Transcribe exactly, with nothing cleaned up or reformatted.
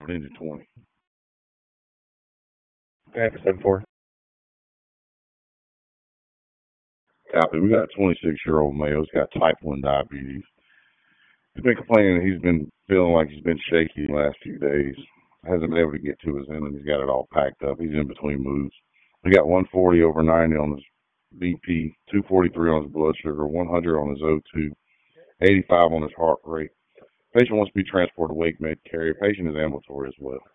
into twenty. Okay, seven four. Copy. We got a twenty-six-year-old male. He's got type one diabetes. He's been complaining that he's been feeling like he's been shaky the last few days. Hasn't been able to get to his insulin. He's got it all packed up. He's in between moves. We got one forty over ninety on his B P, two forty-three on his blood sugar, one hundred on his O two, eighty-five on his heart rate. Patient wants to be transported to Wake Med Carrier. Patient is ambulatory as well.